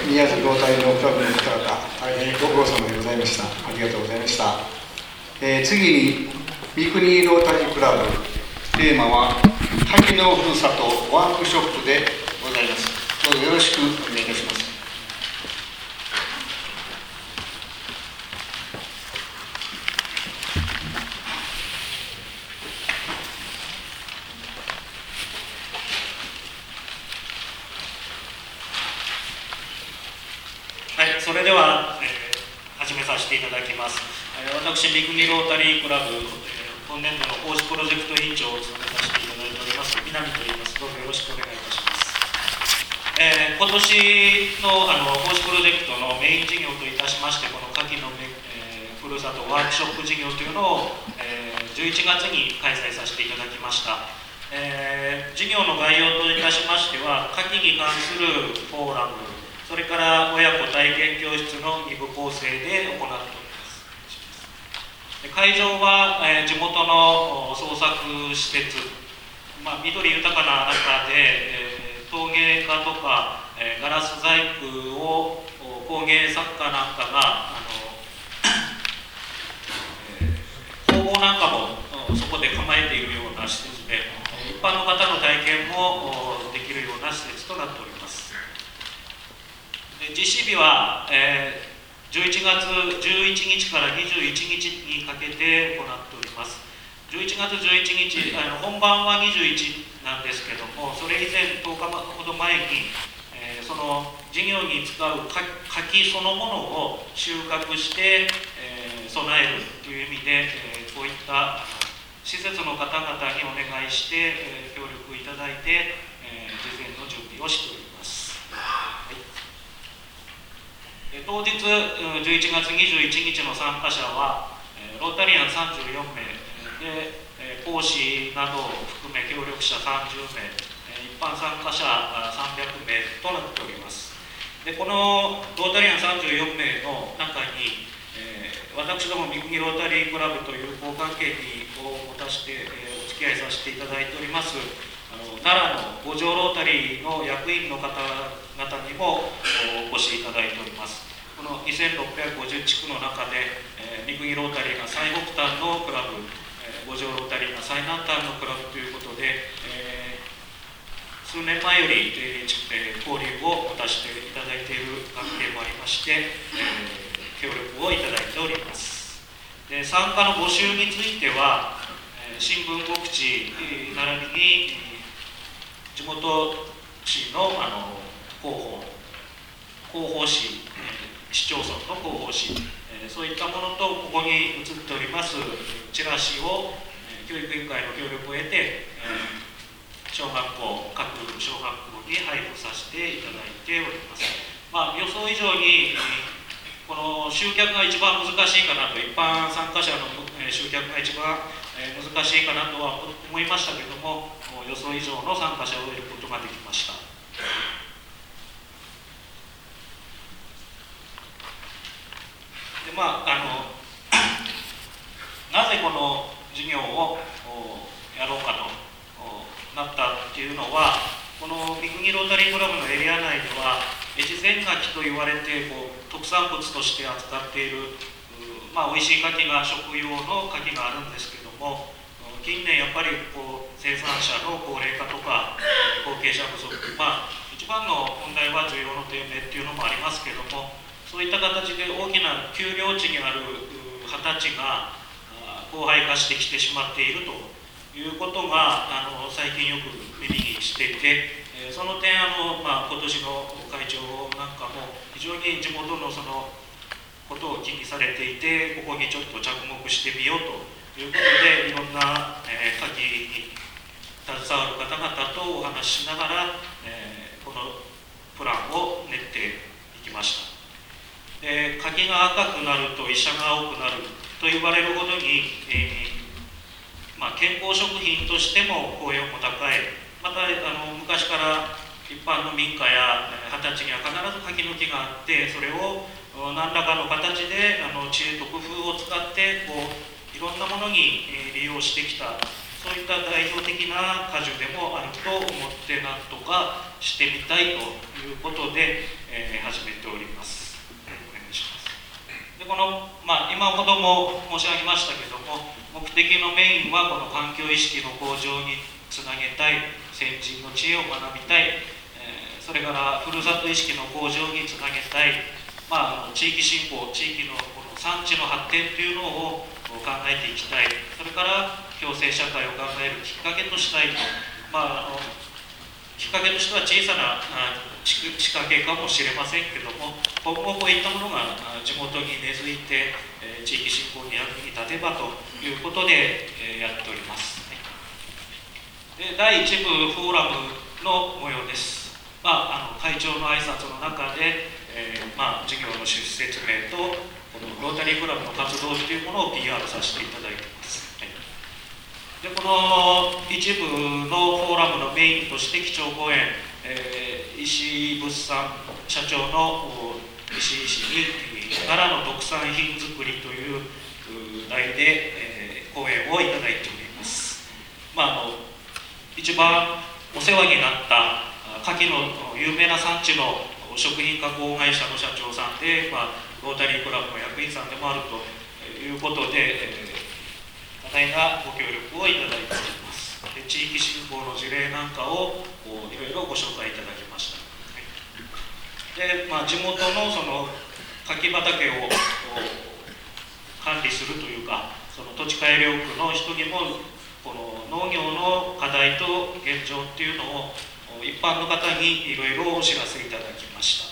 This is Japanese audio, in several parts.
宮津ロータリーのクラブの方々、大変ご苦労様でございました。ありがとうございました。次に、三国ロータリークラブ、テーマは、滝のふるさとワークショップでございます。どうぞよろしくお願いいたします。 それでは、始めさせていただきます。私、三国ロータリークラブ、今年度の講師プロジェクト委員長を務めさせていただいております、南と言います。どうぞよろしくお願いいたします。今年の講師プロジェクトのメイン事業といたしまして、この夏季の、ふるさとワークショップ事業というのを、11月に開催させていただきました。事業の概要といたしましては、夏季に関するフォーラム、それから親子体験教室の2部構成で行っております。会場は、地元の創作施設、緑豊かな中で、陶芸家とか、ガラス細工を工芸作家なんかが工房なんかもそこで構えているような施設で、一般の方の体験もできるような施設となっております。実施日は、11月11日から21日にかけて行っております。11月11日、本番は21なんですけども、それ以前10日ほど前に、その事業に使う柿そのものを収穫して、備えるという意味で、こういった施設の方々にお願いして、協力いただいて、事前の準備をしております。当日11月21日の参加者はロータリアン34名で、講師などを含め協力者30名、一般参加者300名となっております。でこのロータリアン34名の中に、私ども三国ロータリークラブという交換経を持たせて、お付き合いさせていただいております奈良の五条ロータリーの役員の方々にもお越しいただいております。この2650地区の中で、三国ロータリーが最北端のクラブ、五条ロータリーが最南端のクラブということで、数年前より、交流を持たせていただいている関係もありまして、協力をいただいております。で参加の募集については、新聞告知並びに地元市の広報誌、市町村の広報誌、そういったものとここに写っておりますチラシを、教育委員会の協力を得て、各小学校に配布させていただいております。予想以上にこの集客が一番難しいかなと、一般参加者の集客が一番難しいかなとは思いましたけれども、予想以上の参加者を得ることができました。でなぜこの事業をやろうかとなったっていうのは、この三国ロータリークラブのエリア内では越前柿と言われて特産物として扱っている美味しい柿が食用の柿があるんですけども、近年やっぱり生産者の高齢化とか後継者不足、一番の問題は需要の低迷っていうのもありますけども、そういった形で大きな丘陵地にある畑地が荒廃化してきてしまっているということが最近よく耳にしていて、その点今年の会長なんかも非常に地元のそのことを気にされていて、ここにちょっと着目してみようということで、いろんな柿に携わる方々とお話ししながら、このプランを練っていきました。柿が赤くなると医者が多くなると言われるほどに、健康食品としても効用も高い、また昔から一般の民家や畑地には必ず柿の木があって、それを何らかの形で知恵と工夫を使っていろんなものに利用してきた、 そういった代表的な果樹でもあると思ってなんとかしてみたいということで、始めております。お願いします。でこの、今ほども申し上げましたけども、目的のメインはこの環境意識の向上につなげたい、先人の知恵を学びたい、それからふるさと意識の向上につなげたい、地域振興、地域のこの産地の発展というのを考えていきたい、それから共生社会を考えるきっかけとしたいと、きっかけとしては小さな仕掛けかもしれませんけども、今後こういったものが地元に根付いて地域振興に役に立てばということでやっております。で第1部フォーラムの模様です。会長の挨拶の中で、事業の趣旨説明とこのロータリークラブの活動というものを PR させていただいています。でこの一部のフォーラムのメインとして基調講演、石井物産社長の石井氏に奈良の特産品作りという題で、講演をいただいております。一番お世話になった牡蠣の有名な産地の食品加工会社の社長さんで、ロータリークラブの役員さんでもあるということで、多大なご協力をいただいております。で地域振興の事例なんかをいろいろご紹介いただきました。で地元のその柿畑を管理するというか、その土地改良区の人にもこの農業の課題と現状っていうのを一般の方にいろいろお知らせいただきました。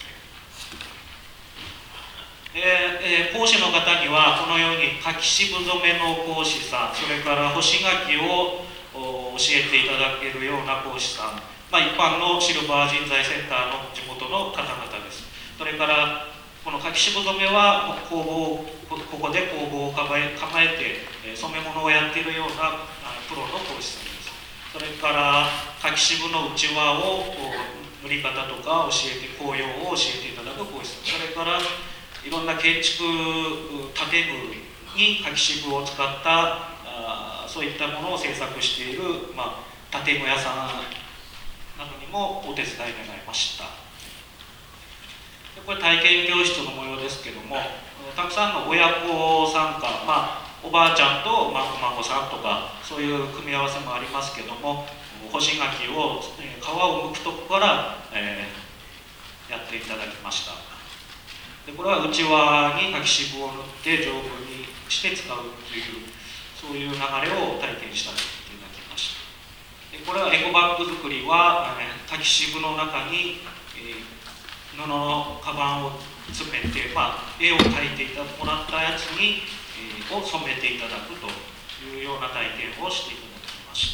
講師の方にはこのように柿渋染めの講師さん、それから干し柿を教えていただけるような講師さん、一般のシルバー人材センターの地元の方々です。それからこの柿渋染めはここで工房を構えて染め物をやっているようなプロの講師さんです。それから柿渋のうちわを塗り方とか紅葉を教えていただく講師さん、それからいろんな建築建具に柿渋を使ったそういったものを制作している、建具屋さんなどにもお手伝い願いました。でこれ体験教室の模様ですけども、たくさんの親子参加、おばあちゃんとお孫さんとかそういう組み合わせもありますけども、干し柿を皮を剥くとこから、やっていただきました。でこれは内輪に柿渋を塗って丈夫にして使うというそういう流れを体験したいただきました。でこれはエコバッグ作りは柿渋の中に、布のカバンを詰めて、絵を描いてもらったやつに、を染めていただくというような体験をしていただきました。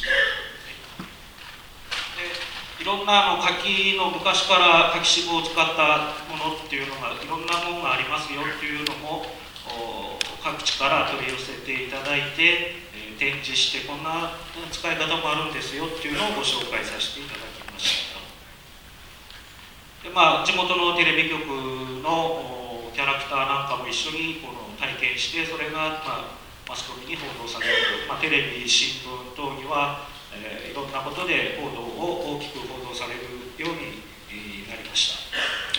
でいろんな柿の昔から柿渋を使ったものっていうのがいろんなものがありますよっていうのも各地から取り寄せていただいて、展示してこんな使い方もあるんですよっていうのをご紹介させていただきました。で地元のテレビ局のキャラクターなんかも一緒にこの体験して、それがマスコミに報道されると、テレビ新聞等にはいろんなことで報道を大きく報道されるようになりました。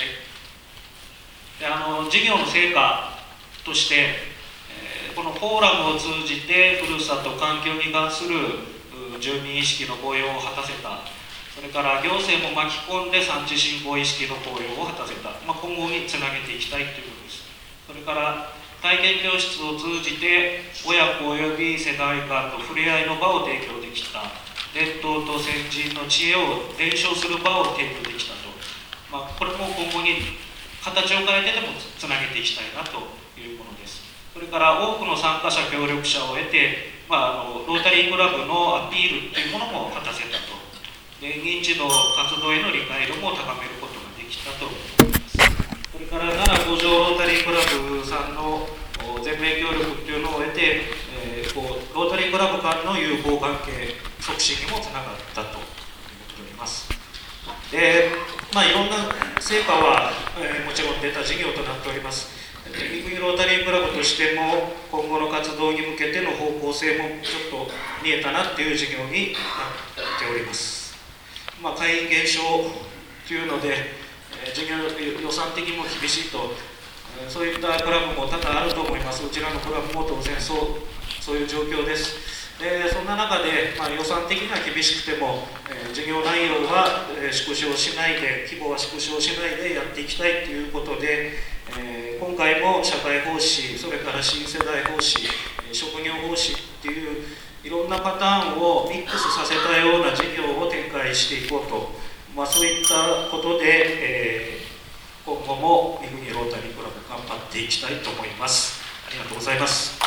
で事業の成果として、このフォーラムを通じてふるさと環境に関する住民意識の高揚を果たせた、それから行政も巻き込んで産地振興意識の高揚を果たせた、今後につなげていきたいということです。それから体験教室を通じて親子および世代間の触れ合いの場を提供できた、伝統と先人の知恵を伝承する場を提供できたと、これも今後に形を変えてでもつなげていきたいなというものです。それから多くの参加者協力者を得て、ロータリークラブのアピールというものも果たせたと、で認知度活動への理解度も高めることができたと思います。それから奈良五条ロータリークラブさんの全面協力というのを得て、ロータリークラブ間の友好関係促進にもつながったと思っております。でいろんな成果は、もちろん出た事業となっております。 三国ロータリークラブとしても今後の活動に向けての方向性もちょっと見えたなっていう事業になっております。会員減少というので、事業予算的にも厳しいと、そういったクラブも多々あると思います。うちらのクラブも当然そういう状況です。そんな中で、予算的には厳しくても、事業内容は縮小しないで、規模は縮小しないでやっていきたいということで、今回も社会奉仕、それから新世代奉仕、職業奉仕っていういろんなパターンをミックスさせたような事業を展開していこうと、そういったことで、今後も三国ロータリークラブ頑張っていきたいと思います。ありがとうございます。